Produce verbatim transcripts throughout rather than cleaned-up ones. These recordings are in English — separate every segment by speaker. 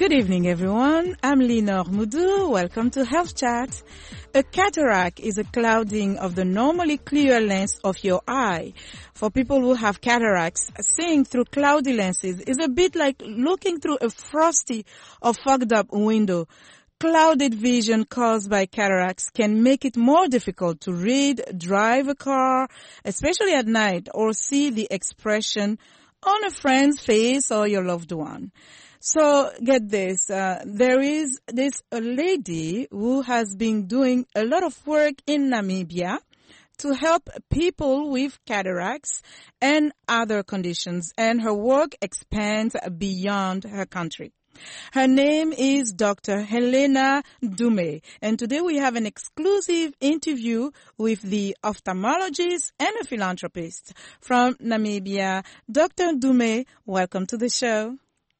Speaker 1: Good evening, everyone. I'm Lenore Moudou. Welcome to Health Chat. A cataract is a clouding of the normally clear lens of your eye. For people who have cataracts, seeing through cloudy lenses is a bit like looking through a frosty or fogged up window. Clouded vision caused by cataracts can make it more difficult to read, drive a car, especially at night, or see the expression on a friend's face or your loved one. So get this, uh, there is this a lady who has been doing a lot of work in Namibia to help people with cataracts and other conditions, and her work expands beyond her country. Her name is Doctor Helena Dume, and today we have an exclusive interview with the ophthalmologist and a philanthropist from Namibia. Doctor Dume, welcome to the show.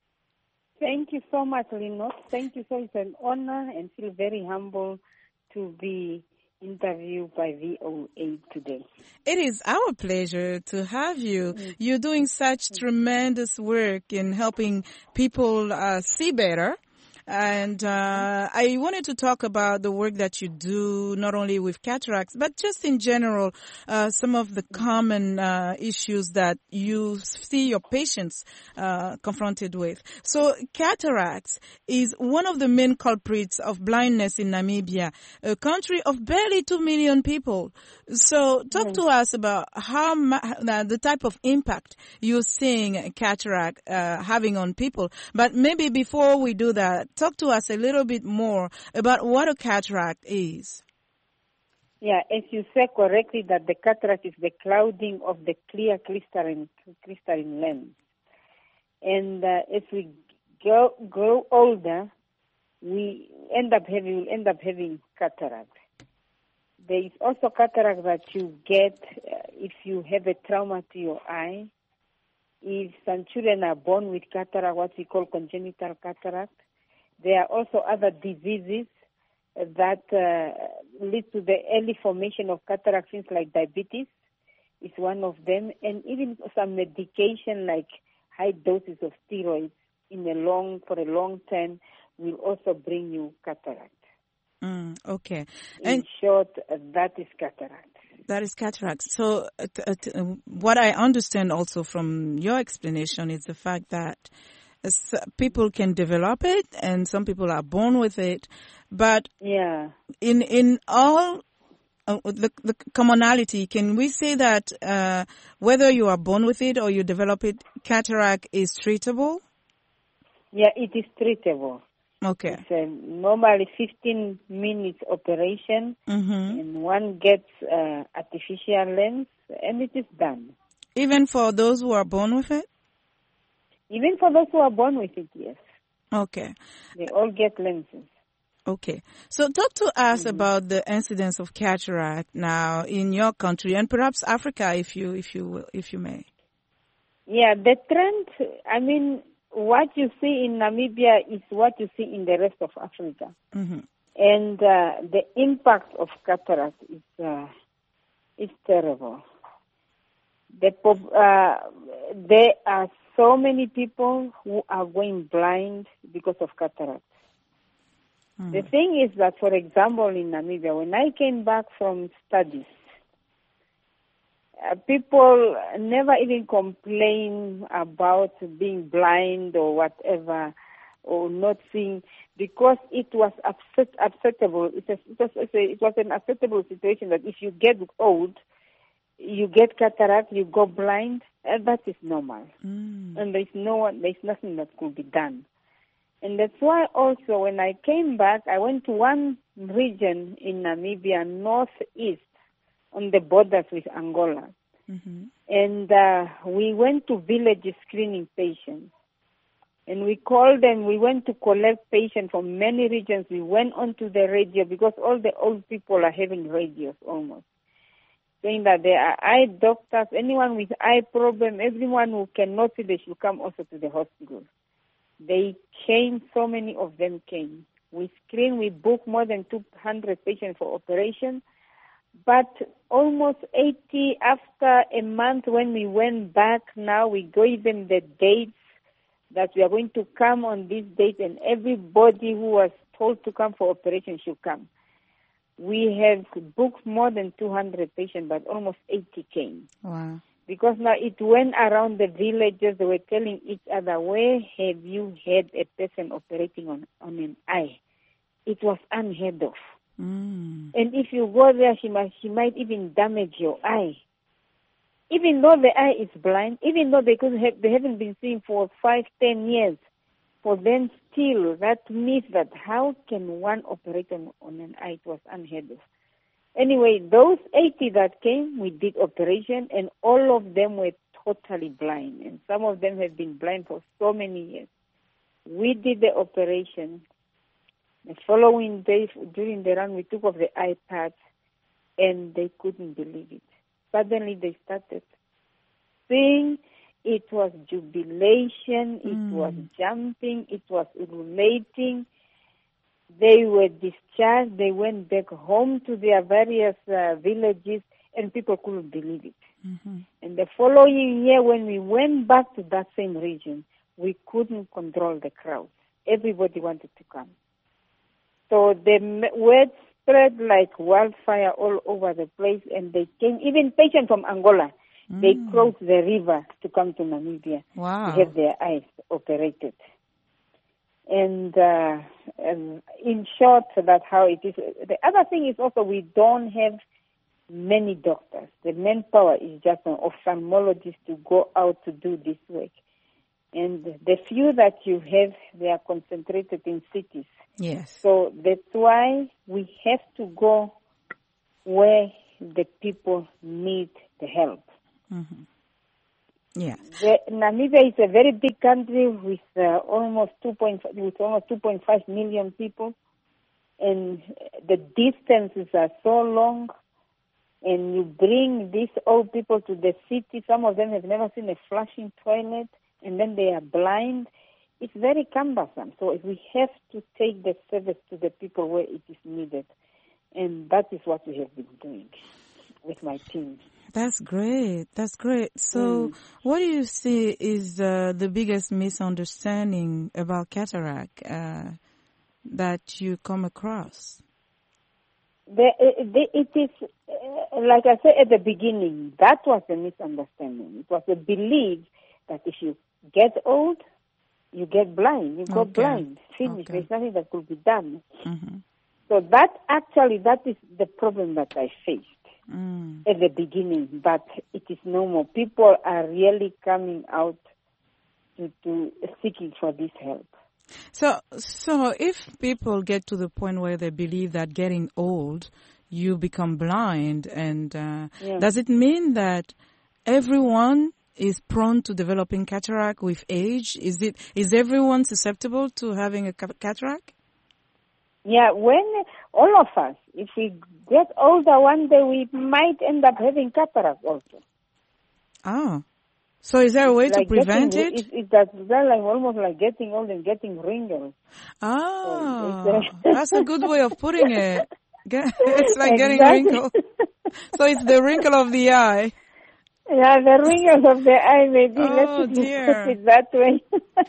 Speaker 2: Thank you so much, Lenore. Thank you so much. It's an honor and feel very humble to be interviewed by V O A today.
Speaker 1: It is our pleasure to have you.
Speaker 2: Mm-hmm.
Speaker 1: You're doing such tremendous work in helping people uh, see better. And uh, I wanted to talk about the work that you do, not only with cataracts, but just in general, uh, some of the common uh, issues that you see your patients uh, confronted with. So cataracts is one of the main culprits of blindness in Namibia, a country of barely two million people. So talk to us about how uh, the type of impact you're seeing cataract uh, having on people. But maybe before we do that, talk to us a little bit more about what a cataract is.
Speaker 2: Yeah, as you said correctly, that the cataract is the clouding of the clear crystalline, crystalline lens. And uh, as we go, grow older, we end up having we end up having cataract. There is also cataract that you get uh, if you have a trauma to your eye. If some children are born with cataract, what we call congenital cataract. There are also other diseases that uh, lead to the early formation of cataract, things like diabetes is one of them, and even some medication like high doses of steroids in a long for a long time will also bring you cataract.
Speaker 1: Mm, okay.
Speaker 2: In
Speaker 1: and
Speaker 2: short, uh, that is cataract.
Speaker 1: That is cataract. So uh, t- uh, t- uh, what I understand also from your explanation is the fact that uh, people can develop it and some people are born with it. But
Speaker 2: yeah.
Speaker 1: in in all uh, the, the commonality, can we say that uh, whether you are born with it or you develop it, cataract is treatable?
Speaker 2: Yeah, it is treatable.
Speaker 1: Okay.
Speaker 2: It's a normally fifteen minutes operation,
Speaker 1: mm-hmm.
Speaker 2: and one gets uh, artificial lens, and it is done.
Speaker 1: Even for those who are born with it?
Speaker 2: Even for those who are born with it, yes.
Speaker 1: Okay.
Speaker 2: They all get lenses.
Speaker 1: Okay. So talk to us
Speaker 2: mm-hmm.
Speaker 1: about the incidence of cataract now in your country and perhaps Africa, if you if you will, if you may.
Speaker 2: Yeah, the trend, I mean, what you see in Namibia is what you see in the rest of Africa.
Speaker 1: Mm-hmm.
Speaker 2: And uh, the impact of cataract is uh, is terrible. The, uh, there are so many people who are going blind because of cataract. Mm-hmm. The thing is that, for example, in Namibia, when I came back from studies, Uh, people never even complain about being blind or whatever, or not seeing, because it was upset, acceptable. It was, it, was, it was an acceptable situation that if you get old, you get cataract, you go blind, and that is normal.
Speaker 1: Mm.
Speaker 2: And there's no one, there's nothing that could be done. And that's why also when I came back, I went to one region in Namibia, northeast, on the borders with Angola. Mm-hmm. And uh, we went to village screening patients. And we called them, we went to collect patients from many regions. We went onto the radio because all the old people are having radios almost, saying that there are eye doctors, anyone with eye problem, everyone who cannot see, they should come also to the hospital. They came, so many of them came. We screened, we booked more than two hundred patients for operation. But almost eighty, after a month when we went back, now we gave them the dates that we are going to come on this date, and everybody who was told to come for operation should come. We have booked more than two hundred patients, but almost eighty came.
Speaker 1: Wow.
Speaker 2: Because now it went around the villages, they were telling each other, where have you had a person operating on, on an eye? It was unheard of.
Speaker 1: Mm.
Speaker 2: And if you go there, she might, she might even damage your eye. Even though the eye is blind, even though they could have, they haven't been seeing for five, ten years, for them still, that myth that how can one operate on, on an eye, it was unheard of. Anyway, those eighty that came, we did operation, and all of them were totally blind, and some of them have been blind for so many years. We did the operation. The following day, during the run, we took off the iPads, and they couldn't believe it. Suddenly, they started seeing. It was jubilation, it mm. was jumping, it was ululating. They were discharged, they went back home to their various uh, villages, and people couldn't believe it. Mm-hmm. And the following year, when we went back to that same region, we couldn't control the crowd. Everybody wanted to come. So the word spread like wildfire all over the place, and they came, even patients from Angola, mm. they crossed the river to come to Namibia
Speaker 1: wow.
Speaker 2: to have their eyes operated. And uh, um, in short, that's how it is. The other thing is also we don't have many doctors. The manpower is just an ophthalmologist to go out to do this work. And the few that you have, they are concentrated in cities.
Speaker 1: Yes.
Speaker 2: So that's why we have to go where the people need the help.
Speaker 1: Mm-hmm. Yeah.
Speaker 2: The, Namibia is a very big country with uh, almost two point with almost two point five million people, and the distances are so long. And you bring these old people to the city. Some of them have never seen a flushing toilet, and then they are blind. It's very cumbersome. So if we have to take the service to the people where it is needed, and that is what we have been doing with my team.
Speaker 1: That's great. That's great. So, mm. what do you see is uh, the biggest misunderstanding about cataract uh, that you come across?
Speaker 2: The, the, it is, uh, like I said at the beginning, that was a misunderstanding. It was a belief that if you get old, you get blind. You go
Speaker 1: okay.
Speaker 2: blind. Finished.
Speaker 1: Okay.
Speaker 2: There's nothing that could be done.
Speaker 1: Mm-hmm.
Speaker 2: So that actually, that is the problem that I faced.
Speaker 1: Mm.
Speaker 2: At the beginning, but it is no more. People are really coming out to, to seeking for this help.
Speaker 1: So, so if people get to the point where they believe that getting old, you become blind, and uh, yeah. does it mean that everyone is prone to developing cataract with age? Is it is everyone susceptible to having a cataract?
Speaker 2: Yeah, when all of us, if we get older one day, we might end up having cataract also.
Speaker 1: Oh, so is there a way
Speaker 2: it's
Speaker 1: to
Speaker 2: like
Speaker 1: prevent
Speaker 2: getting,
Speaker 1: it?
Speaker 2: it? It's that like almost like getting old and getting wrinkles.
Speaker 1: Oh,
Speaker 2: so
Speaker 1: that's a good way of putting it. It's like
Speaker 2: exactly.
Speaker 1: getting wrinkles. So it's the wrinkle of the eye.
Speaker 2: Yeah, the wrinkles of the eye, maybe.
Speaker 1: Oh,
Speaker 2: Let's
Speaker 1: dear.
Speaker 2: put it that way.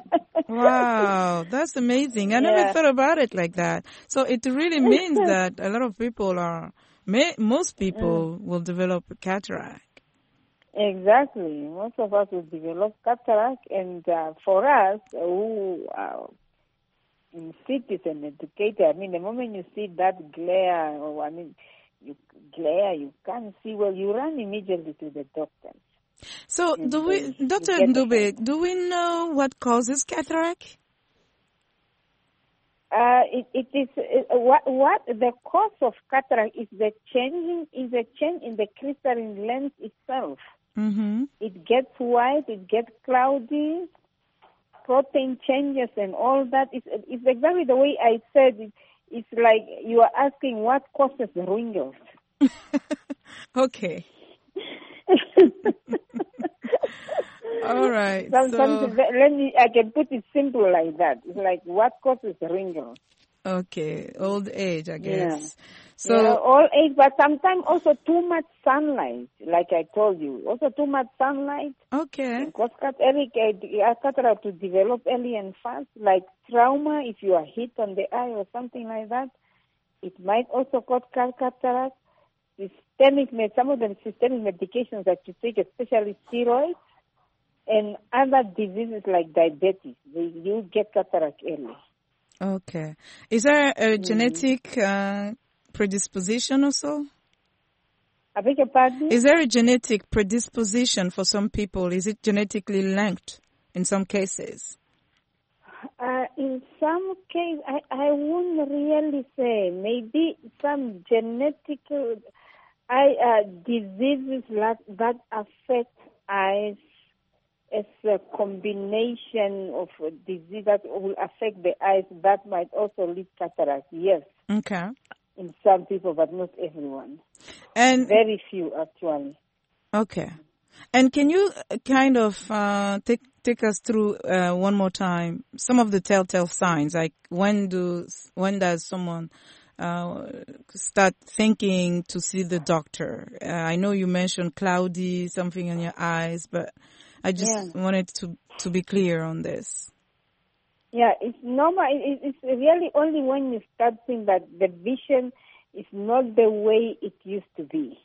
Speaker 1: Wow, that's amazing. I
Speaker 2: yeah.
Speaker 1: never thought about it like that. So it really means that a lot of people are, may, most people mm. will develop cataract.
Speaker 2: Exactly. Most of us will develop cataract, and uh, for us who are in cities and educated, I mean, the moment you see that glare, or I mean, you glare, you can't see well, you run immediately to the doctor.
Speaker 1: So,
Speaker 2: and
Speaker 1: do we, Doctor Ndube, do we know what causes cataract?
Speaker 2: Uh, it, it is it, what what the cause of cataract is the changing is a change in the crystalline lens itself.
Speaker 1: Mm-hmm.
Speaker 2: It gets white, it gets cloudy, protein changes, and all that. It's, it's exactly the way I said it. It's like you are asking what causes the wrinkles.
Speaker 1: Okay. All right.
Speaker 2: Some,
Speaker 1: so...
Speaker 2: some, let me, I can put it simple like that. It's like what causes the wrinkles.
Speaker 1: Okay, old age, I guess.
Speaker 2: Yeah.
Speaker 1: So,
Speaker 2: yeah, all age, but sometimes also too much sunlight, like I told you. Also too much sunlight
Speaker 1: okay,
Speaker 2: can cause cat- early ca- cataract to develop early and fast. Like trauma, if you are hit on the eye or something like that, it might also cause cat- cataract. Systemic, med- some of the systemic medications that you take, especially steroids, and other diseases like diabetes, they, you get cataract early.
Speaker 1: okay. Is there a
Speaker 2: Mm-hmm.
Speaker 1: genetic uh, predisposition also?
Speaker 2: I beg your pardon?
Speaker 1: Is there a genetic predisposition for some people? Is it genetically linked in some cases?
Speaker 2: Uh, in some cases, I, I wouldn't really say. Maybe some genetic eye uh, diseases that, that affect eyes as a combination of a disease that will affect the eyes, that might also lead cataract, yes.
Speaker 1: Okay.
Speaker 2: In some people, but not everyone.
Speaker 1: And
Speaker 2: very few, actually.
Speaker 1: Okay. And can you kind of uh, take take us through uh, one more time some of the telltale signs? Like when do when does someone uh, start thinking to see the doctor? Uh, I know you mentioned cloudy, something in your eyes, but I just
Speaker 2: Yeah.
Speaker 1: wanted to to be clear on this.
Speaker 2: Yeah, it's normal. It, it's really only when you start seeing that the vision is not the way it used to be,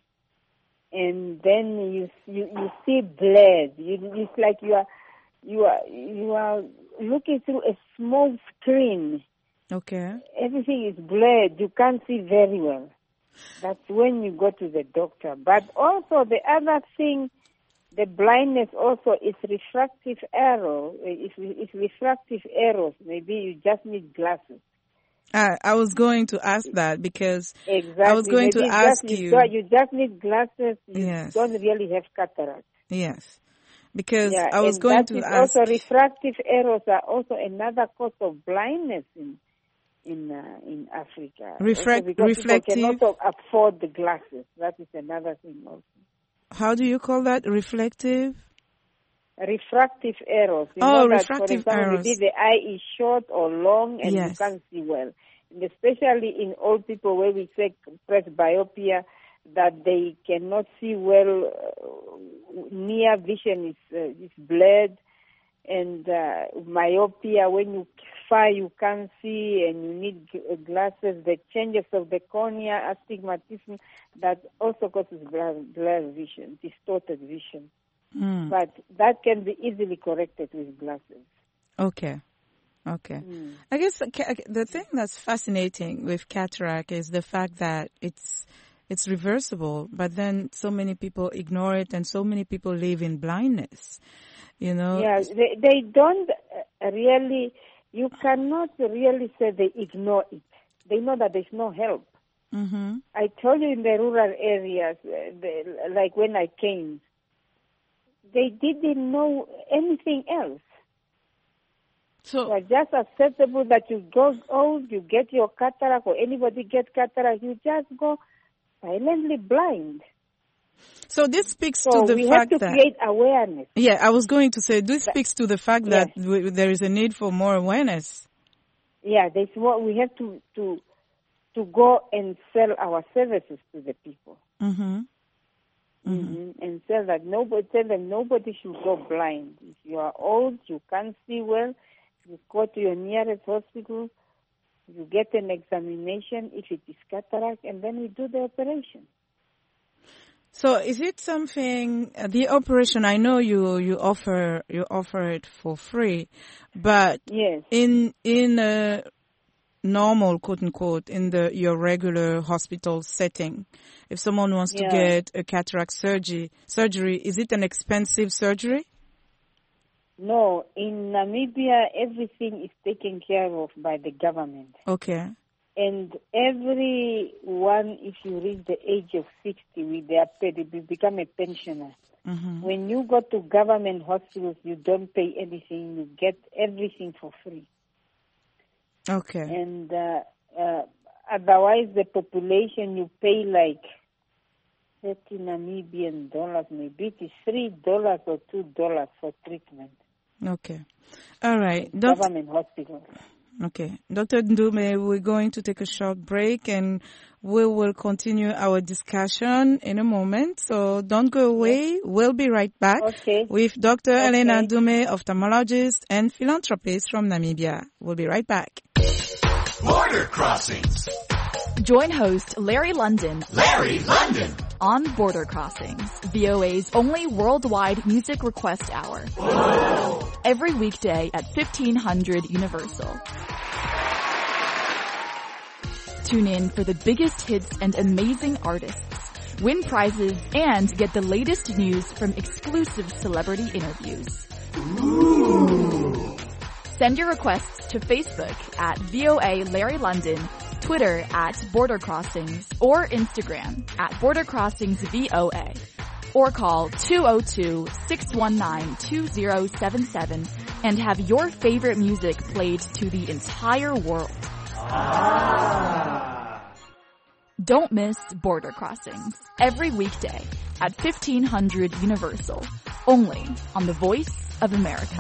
Speaker 2: and then you you, you see blurred. You, it's like you are you are you are looking through a small screen.
Speaker 1: Okay.
Speaker 2: Everything is blurred. You can't see very well. That's when you go to the doctor. But also the other thing, the blindness also is refractive error. It's, it's refractive errors. Maybe you just need glasses.
Speaker 1: I, I was going to ask that because
Speaker 2: Exactly.
Speaker 1: I was going
Speaker 2: Maybe
Speaker 1: to ask
Speaker 2: just,
Speaker 1: you.
Speaker 2: You, you just need glasses. You
Speaker 1: Yes.
Speaker 2: don't really have cataract.
Speaker 1: Yes. Because
Speaker 2: Yeah,
Speaker 1: I was
Speaker 2: and
Speaker 1: going
Speaker 2: that
Speaker 1: to
Speaker 2: is
Speaker 1: ask.
Speaker 2: also refractive errors are also another cause of blindness in in uh, in Africa.
Speaker 1: Refract-
Speaker 2: also because
Speaker 1: reflective.
Speaker 2: people cannot afford the glasses. That is another thing also.
Speaker 1: How do you call that? Reflective?
Speaker 2: Refractive errors. You
Speaker 1: Oh,
Speaker 2: know that,
Speaker 1: refractive
Speaker 2: for example,
Speaker 1: errors.
Speaker 2: maybe the eye is short or long and
Speaker 1: Yes.
Speaker 2: you can't see well. And especially in old people where we say presbyopia, that they cannot see well, uh, near vision is, uh, is blurred, and uh, myopia, when you far you can't see and you need g- glasses, the changes of the cornea, astigmatism, that also causes blurred, blurred vision, distorted vision.
Speaker 1: Mm.
Speaker 2: But that can be easily corrected with glasses.
Speaker 1: Okay. Okay.
Speaker 2: Mm.
Speaker 1: I guess the ca- the thing that's fascinating with cataract is the fact that it's it's reversible, but then so many people ignore it and so many people live in blindness. You know?
Speaker 2: Yeah, they, they don't uh, really, you cannot really say they ignore it. They know that there's no help.
Speaker 1: Mm-hmm.
Speaker 2: I told you in the rural areas, uh, the, like when I came, they didn't know anything else.
Speaker 1: So,
Speaker 2: So it's just acceptable that you go old, you get your cataract, or anybody gets cataract, you just go silently blind.
Speaker 1: so this speaks
Speaker 2: So
Speaker 1: to the
Speaker 2: we
Speaker 1: fact
Speaker 2: have to
Speaker 1: that
Speaker 2: create awareness.
Speaker 1: yeah, I was going to say this speaks to the fact
Speaker 2: Yes.
Speaker 1: that w- there is a need for more awareness.
Speaker 2: Yeah, there's what we have to to to go and sell our services to the people.
Speaker 1: Mm-hmm.
Speaker 2: Mm-hmm. And tell that nobody tell them nobody should go blind. If you are old, you can't see well, you go to your nearest hospital, you get an examination if it is cataract, and then we do the operation.
Speaker 1: So is it something, uh, the operation, I know you, you offer, you offer it for free, but
Speaker 2: Yes.
Speaker 1: in, in a normal, quote unquote, in the, your regular hospital setting, if someone wants to
Speaker 2: Yeah.
Speaker 1: get a cataract surgery, surgery, is it an expensive surgery?
Speaker 2: No, in Namibia, everything is taken care of by the government.
Speaker 1: Okay.
Speaker 2: And everyone, if you reach the age of sixty, with their pay, they become a pensioner.
Speaker 1: Mm-hmm.
Speaker 2: When you go to government hospitals, you don't pay anything. You get everything for free.
Speaker 1: Okay.
Speaker 2: And uh, uh, otherwise, the population, you pay like thirty Namibian dollars, maybe it is three dollars or two dollars for treatment.
Speaker 1: Okay. All right.
Speaker 2: in
Speaker 1: Doctor
Speaker 2: government hospitals.
Speaker 1: Okay. Doctor Ndume, we're going to take a short break and we will continue our discussion in a moment. So don't go away. We'll be right back
Speaker 2: Okay.
Speaker 1: with Doctor
Speaker 2: Okay.
Speaker 1: Elena Ndume, ophthalmologist and philanthropist from Namibia. We'll be right back.
Speaker 3: Border Crossings.
Speaker 4: Join host Larry London.
Speaker 3: Larry London.
Speaker 4: On Border Crossings, V O A's only worldwide music request hour.
Speaker 3: Whoa.
Speaker 4: Every weekday at fifteen hundred Universal. Tune in for the biggest hits and amazing artists. Win prizes and get the latest news from exclusive celebrity interviews.
Speaker 3: Ooh.
Speaker 4: Send your requests to Facebook at V O A Larry London, Twitter at Border Crossings, or Instagram at Border Crossings V O A. Or call two oh two, six one nine, two oh seven seven and have your favorite music played to the entire world.
Speaker 3: Ah.
Speaker 4: Don't miss Border Crossings every weekday at fifteen hundred Universal, only on the Voice of America.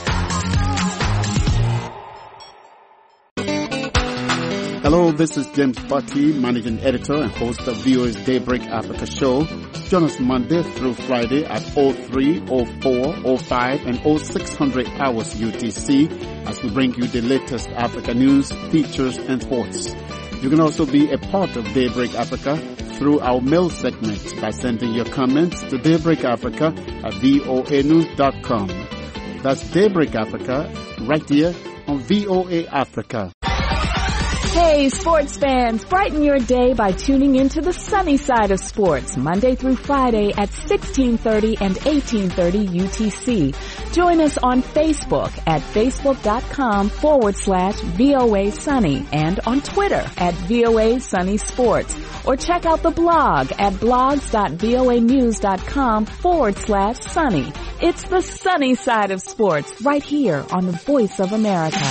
Speaker 5: Hello, this is James Bucky, Managing Editor and host of V O A's Daybreak Africa show. Join us Monday through Friday at oh three, oh four, oh five, and oh six hundred hours U T C as we bring you the latest Africa news, features, and sports. You can also be a part of Daybreak Africa through our mail segment by sending your comments to Daybreak Africa at voa news dot com. That's Daybreak Africa right here on V O A Africa.
Speaker 6: Hey, sports fans, brighten your day by tuning into the sunny side of sports, Monday through Friday at sixteen thirty and eighteen thirty U T C. Join us on Facebook at facebook.com forward slash VOA Sunny and on Twitter at VOA Sunny Sports. Or check out the blog at blogs.voanews.com forward slash sunny. It's the sunny side of sports right here on the Voice of America.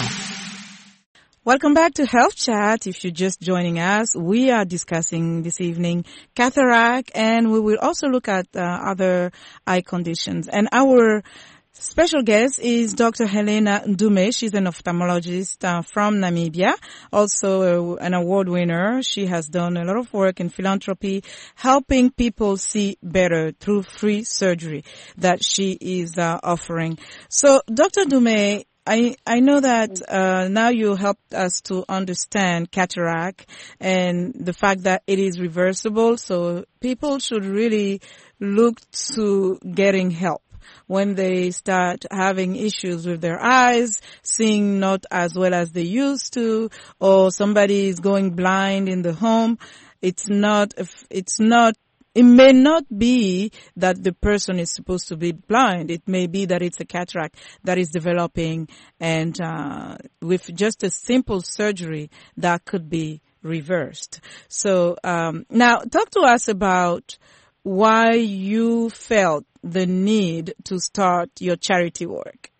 Speaker 1: Welcome back to Health Chat. If you're just joining us, we are discussing this evening cataract, and we will also look at uh, other eye conditions. And our special guest is Doctor Helena Ndume. She's an ophthalmologist uh, from Namibia, also uh, an award winner. She has done a lot of work in philanthropy, helping people see better through free surgery that she is uh, offering. So, Doctor Ndume, I, I know that uh, now you helped us to understand cataract and the fact that it is reversible, so people should really look to getting help when they start having issues with their eyes, seeing not as well as they used to, or somebody is going blind in the home. It's not, it's not It may not be that the person is supposed to be blind. It may be that it's a cataract that is developing, and uh, with just a simple surgery that could be reversed. So um, now talk to us about why you felt the need to start your charity work.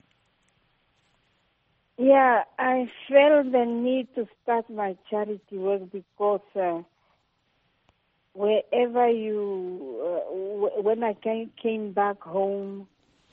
Speaker 2: Yeah, I felt the need to start my charity work because uh, wherever you, uh, w- when I came, came back home,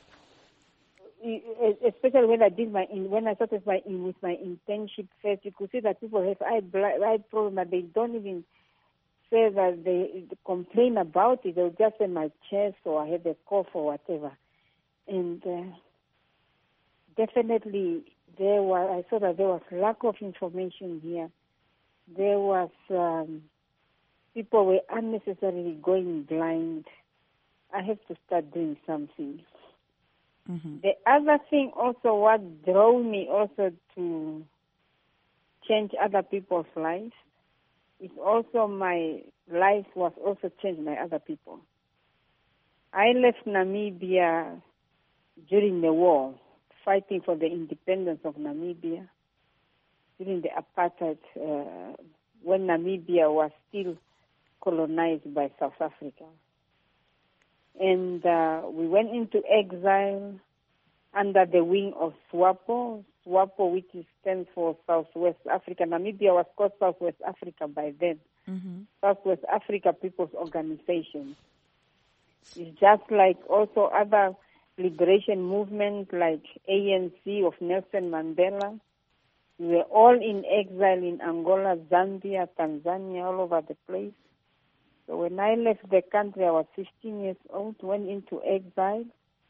Speaker 2: especially when I did my, when I started my with my internship first, you could see that people have eye eye problem, but they don't even say that they complain about it. They'll just say my chest or I had a cough or whatever, and uh, definitely there was. I saw that there was lack of information here. There was. Um, People were unnecessarily going blind. I have to start doing something. Mm-hmm. The other thing also, what drove me also to change other people's lives, is also my life was also changed by other people. I left Namibia during the war, fighting for the independence of Namibia, during the apartheid, uh, when Namibia was still colonized by South Africa. And uh, we went into exile under the wing of SWAPO, SWAPO, which stands for Southwest Africa. Namibia was called Southwest Africa by then. Mm-hmm. Southwest Africa People's Organization. It's just like also other liberation movements like A N C of Nelson Mandela. We were all in exile in Angola, Zambia, Tanzania, all over the place. So when I left the country, I was fifteen years old, went into exile.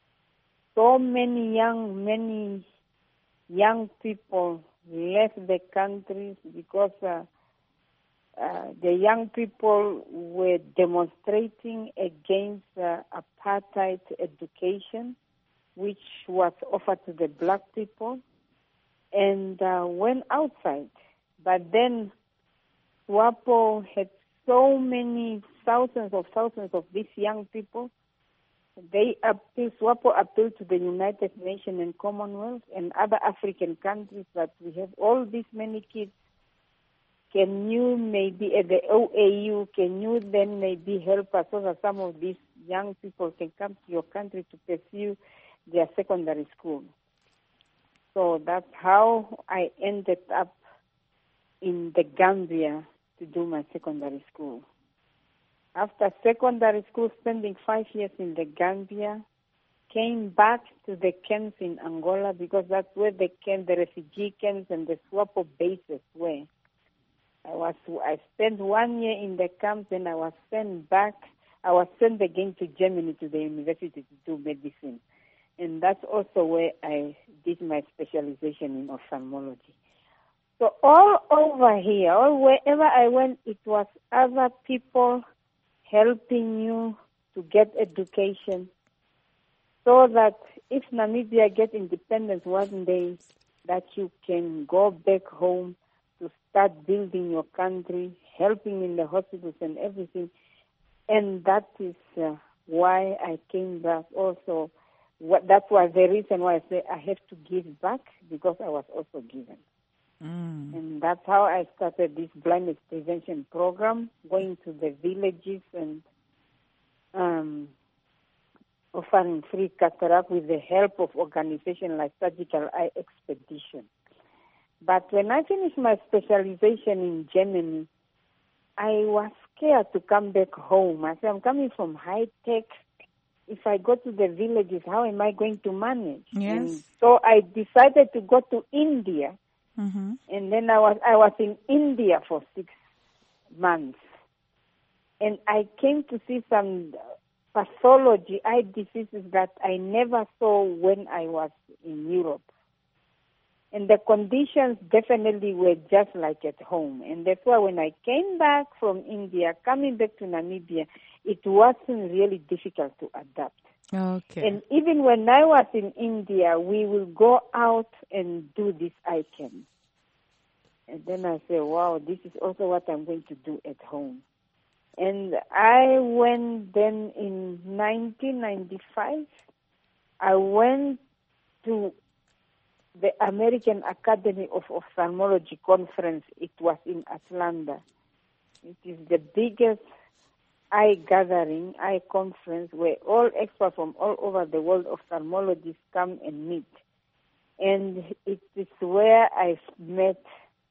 Speaker 2: So many young, many young people left the country because uh, uh, the young people were demonstrating against uh, apartheid education, which was offered to the black people, and uh, went outside. But then SWAPO had so many thousands of thousands of these young people. They appeal, SWAPO appealed to the United Nations and Commonwealth and other African countries that we have all these many kids. Can you maybe at the O A U, can you then maybe help us so that some of these young people can come to your country to pursue their secondary school? So that's how I ended up in the Gambia to do my secondary school. After secondary school, spending five years in the Gambia, came back to the camps in Angola because that's where the camp, the refugee camps and the SWAPO bases were. I was I spent one year in the camp, then I was sent back. I was sent again to Germany to the university to do medicine, and that's also where I did my specialization in ophthalmology. So all over here, all wherever I went, it was other people helping you to get education so that if Namibia gets independence one day, that you can go back home to start building your country, helping in the hospitals and everything. And that is uh, why I came back also. What, that was the reason why I say I have to give back, because I was also given. Mm. And that's how I started this blindness prevention program, going to the villages and um, offering free cataract with the help of organizations like Surgical Eye Expedition. But when I finished my specialization in Germany, I was scared to come back home. I said, I'm coming from high tech. If I go to the villages, how am I going to manage?
Speaker 1: Yes.
Speaker 2: And so I decided to go to India. Mm-hmm. And then I was I was in India for six months. And I came to see some pathology, eye diseases that I never saw when I was in Europe. And the conditions definitely were just like at home. And that's why when I came back from India, coming back to Namibia, it wasn't really difficult to adapt.
Speaker 1: Okay.
Speaker 2: And even when I was in India, we will go out and do this eye camp. And then I say, wow, this is also what I'm going to do at home. And I went then in nineteen ninety-five, I went to the American Academy of Ophthalmology conference. It was in Atlanta. It is the biggest eye gathering, eye conference, where all experts from all over the world, ophthalmologists, come and meet. And it is where I met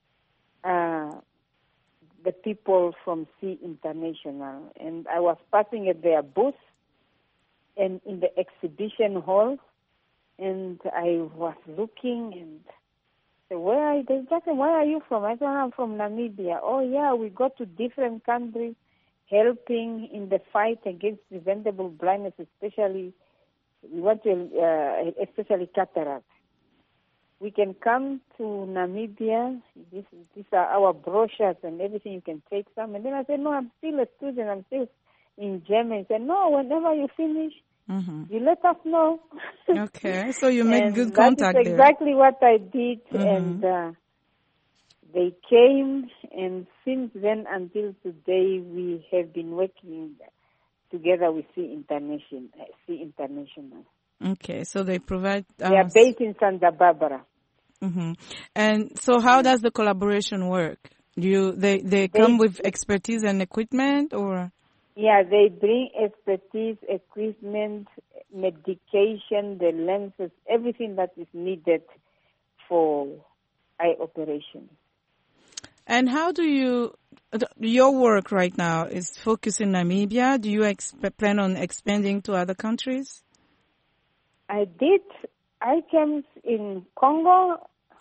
Speaker 2: uh, the people from C International. And I was passing at their booth and in the exhibition hall, and I was looking and said, where are they? Just said, where are you from? I said, I'm from Namibia. Oh, yeah, we go to different countries helping in the fight against preventable blindness, especially we want to, uh, especially cataract. We can come to Namibia. This, these are our brochures and everything. You can take some. And then I said, no, I'm still a student. I'm still in Germany. He said, no, whenever you finish, mm-hmm. you let us know.
Speaker 1: Okay, so you made good contact
Speaker 2: there. That is exactly
Speaker 1: there.
Speaker 2: what I did.
Speaker 1: Mm-hmm.
Speaker 2: And uh, they came, and since then until today, we have been working together with C International. C International.
Speaker 1: Okay, so they provide... Uh,
Speaker 2: they are based in Santa Barbara.
Speaker 1: Mm-hmm. And so how does the collaboration work? Do you they, they, they come with expertise and equipment, or...?
Speaker 2: Yeah, they bring expertise, equipment, medication, the lenses, everything that is needed for eye operations.
Speaker 1: And how do you, your work right now is focused in Namibia. Do you exp- plan on expanding to other countries?
Speaker 2: I did eye camps in Congo.
Speaker 1: Oh,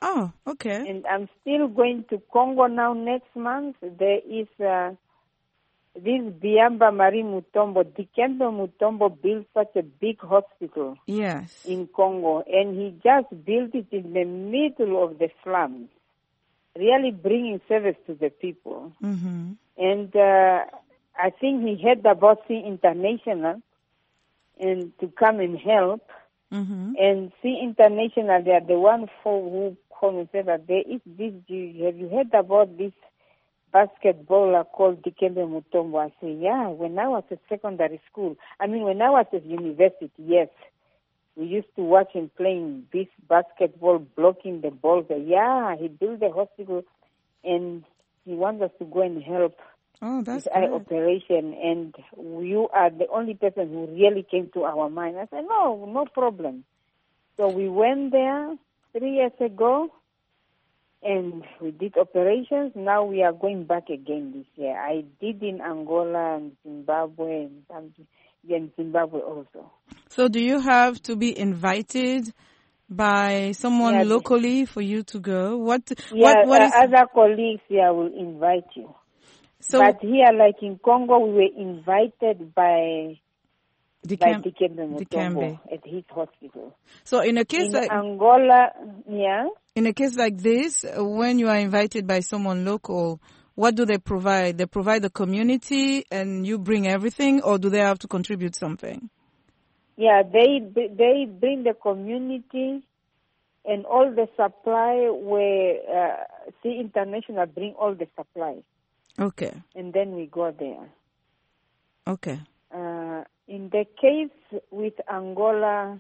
Speaker 1: Oh, okay.
Speaker 2: And I'm still going to Congo now next month. There is uh, this Biamba Marie Mutombo. Dikembe Mutombo built such a big hospital
Speaker 1: Yes.
Speaker 2: in Congo, and he just built it in the middle of the slums, really bringing service to the people.
Speaker 1: Mm-hmm.
Speaker 2: And uh, I think he heard about C International and to come and help.
Speaker 1: Mm-hmm.
Speaker 2: And C International, they are the one for who called and said that there is this. Have you heard about this basketballer called Dikembe Mutombo? I say, yeah. When I was at secondary school, I mean, when I was at university, yes, we used to watch him playing this basketball, blocking the balls. Yeah, he built a hospital, and he wants us to go and help.
Speaker 1: Oh, that's
Speaker 2: This eye
Speaker 1: good.
Speaker 2: operation, and you are the only person who really came to our mind. I said, no, no problem. So we went there three years ago, and we did operations. Now we are going back again this year. I did in Angola and Zimbabwe, and Zambia and Zimbabwe also.
Speaker 1: So do you have to be invited by someone
Speaker 2: Yeah,
Speaker 1: locally for you to go? What,
Speaker 2: Yeah,
Speaker 1: what, what
Speaker 2: uh,
Speaker 1: is...
Speaker 2: other colleagues here will invite you.
Speaker 1: So,
Speaker 2: but here, like in Congo, we were invited by
Speaker 1: Dikembe-
Speaker 2: by Dikembe Mutombo
Speaker 1: Dikembe.
Speaker 2: at his hospital.
Speaker 1: So in a case
Speaker 2: In
Speaker 1: like
Speaker 2: Angola, yeah.
Speaker 1: in a case like this, uh, when you are invited by someone local, what do they provide? They provide the community, and you bring everything, or do they have to contribute something?
Speaker 2: Yeah, they they bring the community and all the supply. Where uh, C International bring all the supplies,
Speaker 1: Okay.
Speaker 2: and then we go there.
Speaker 1: Okay.
Speaker 2: Uh, in the case with Angola,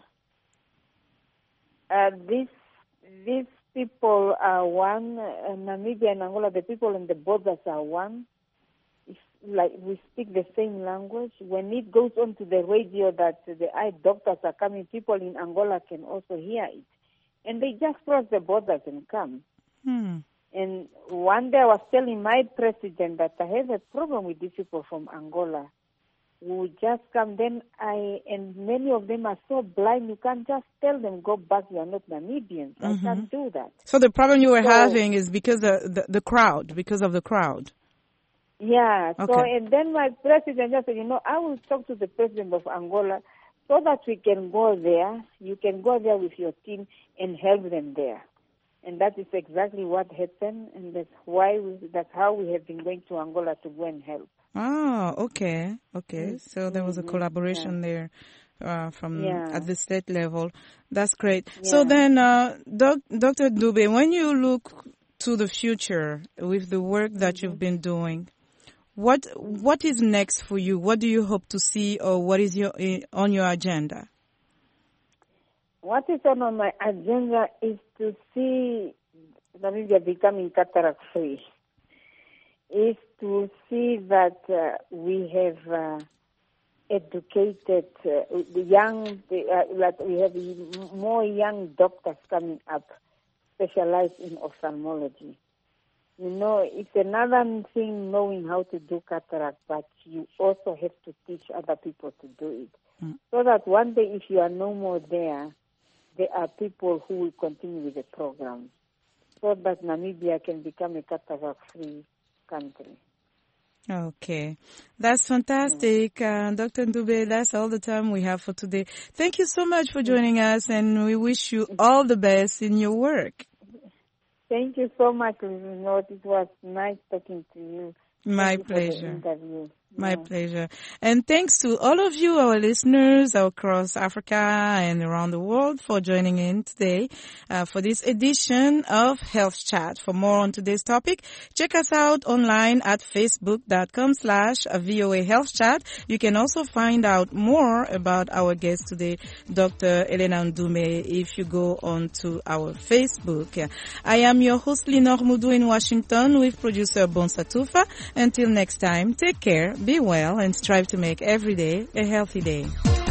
Speaker 2: uh, this these people are one. Uh, Namibia and Angola, the people in the borders are one. It's like we speak the same language. When it goes on to the radio that the eye doctors are coming, people in Angola can also hear it, and they just cross the borders and come.
Speaker 1: Hmm.
Speaker 2: And one day I was telling my president that I have a problem with these people from Angola who just come. Then I, and many of them are so blind, you can't just tell them, go back, you are not Namibians. I
Speaker 1: Mhm.
Speaker 2: can't do that.
Speaker 1: So the problem you were
Speaker 2: So-
Speaker 1: having is because of the, the crowd, because of the crowd.
Speaker 2: Yeah, so,
Speaker 1: Okay.
Speaker 2: and then my president just said, you know, I will talk to the president of Angola so that we can go there. You can go there with your team and help them there. And that is exactly what happened, and that's why we, that's how we have been going to Angola to go and help.
Speaker 1: Oh, okay, okay. So there was a
Speaker 2: Mhm.
Speaker 1: collaboration there uh, from
Speaker 2: Yeah.
Speaker 1: at the state level. That's great. So
Speaker 2: Yeah.
Speaker 1: then, uh, doc, Doctor Dube, when you look to the future with the work that you've been doing, what what is next for you? What do you hope to see, or what is your eh, on your agenda?
Speaker 2: What is on my agenda is to see Namibia becoming cataract free. Is to see that uh, we have uh, educated uh, the young, uh, that we have more young doctors coming up, specialized in ophthalmology. You know, it's another thing knowing how to do cataract, but you also have to teach other people to do it.
Speaker 1: Mm.
Speaker 2: So that one day, if you are no more there, there are people who will continue with the program, so that Namibia can become a cataract-free country.
Speaker 1: Okay, that's fantastic. Uh, Doctor Dube, that's all the time we have for today. Thank you so much for joining us, and we wish you all the best in your work.
Speaker 2: Thank you so much, Lord. It was nice talking to you.
Speaker 1: My
Speaker 2: Thank you for the
Speaker 1: pleasure.
Speaker 2: interview.
Speaker 1: My
Speaker 2: Yeah.
Speaker 1: pleasure. And thanks to all of you, our listeners across Africa and around the world, for joining in today uh, for this edition of Health Chat. For more on today's topic, check us out online at facebook.com slash VOA Health Chat. You can also find out more about our guest today, Doctor Elena Ndume, if you go on to our Facebook. I am your host, Linor Mudu in Washington, with producer Bon Satufa. Until next time, take care, be well, and strive to make every day a healthy day.